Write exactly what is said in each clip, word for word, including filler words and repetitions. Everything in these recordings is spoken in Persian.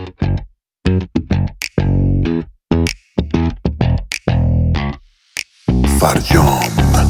فرجام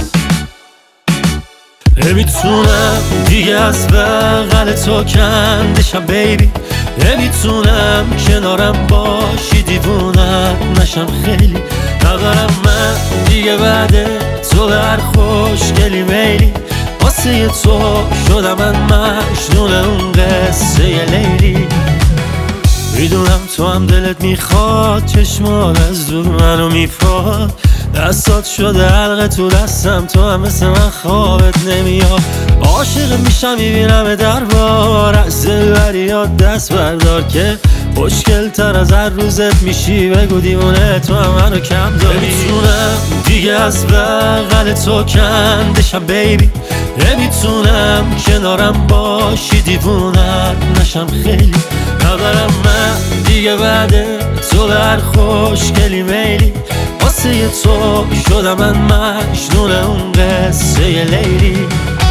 نمیتونم دیگه از بغل تو کندشم بیبی، نمیتونم کنارم باشی دیوونت نشم خیلی، ندارم من دیگه بعد تو به هر خوشگلی میلی، واسه تو شدم من مجنون اون قصه لیلی. میدونم تو هم دلت میخواد، چشمات از دور منو میفاد، دستات شده حلقه تو دستم، تو هم مثل من خوابت نمیاد. عاشق میشم میبینم دربار، از دلبریات دست بردار که خوشگل تر از هر روزت میشی، بگو دیوونه تو هم منو کم داری. نمیتونم دیگه از بغل تو کندشم بیبی، نمیتونم کنارم باشی دیوونت نشم خیلی، ندارم من دیگه بعد تو به هر خوشگلی میلی، واسه تو شدم من مجنون اون قصه لیلی.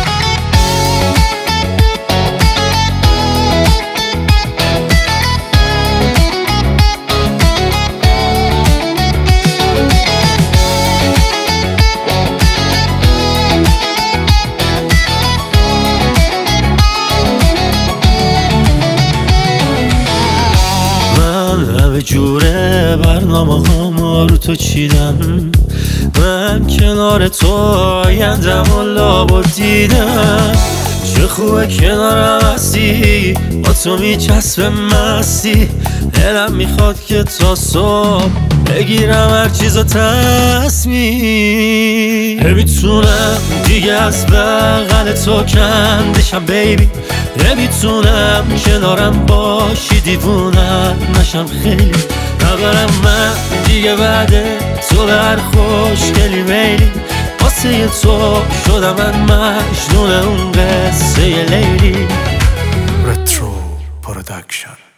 همه جوره برنامه ها رو تو چیدم، من کنار تو آیندم و لابد دیدم، چه خوبه کنارم هستی با تو میچسبه مستی، دلم میخواد که تا صبح بگیرم هر چیزو تصمیم. نمیتونم دیگه از بغل تو کندشم بیبی، نمیتونم کنارم باشی دیوونت نشم خیلی، ندارم من دیگه بعد تو به هر خوشگلی میلی، واسه تو شدم من مجنون اون قصه لیلی. رترو پروداکشن.